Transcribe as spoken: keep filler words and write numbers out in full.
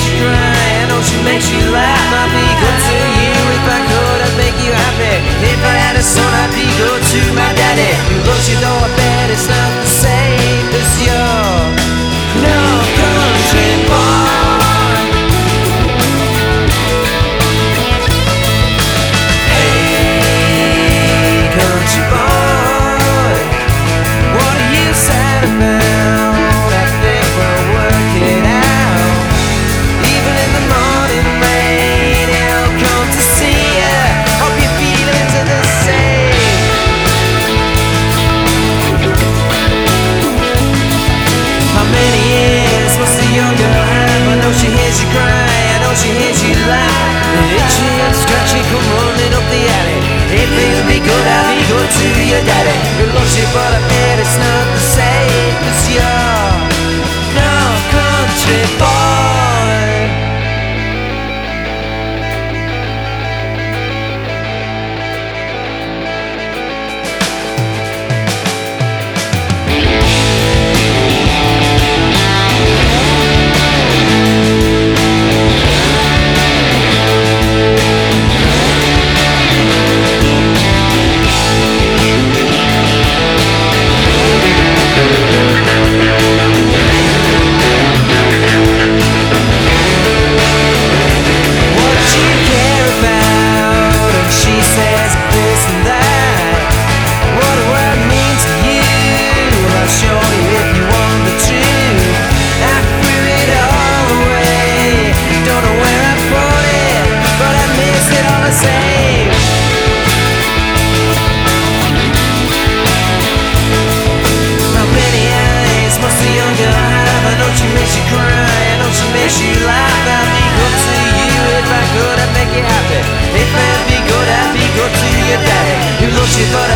makes you cry, I know she makes you laugh. I'd be good to you if I could, I'd make you happy. If I had a son, I'd be good to my daddy, who loves you though I bet it's not the same as your no country boy. Hey, country boy, what are you sad about? I think we'll work it out. Even in the morning rain, I'll come to see ya. Hope your feelings are the same. How many years must the young girl have? I know she hears you cry, I know she hears you laugh. The itchy and scratchy come running up the alley. If it'll be good, I'll be good to your daddy, who loves you but I bet it's not the same as your no country boy. But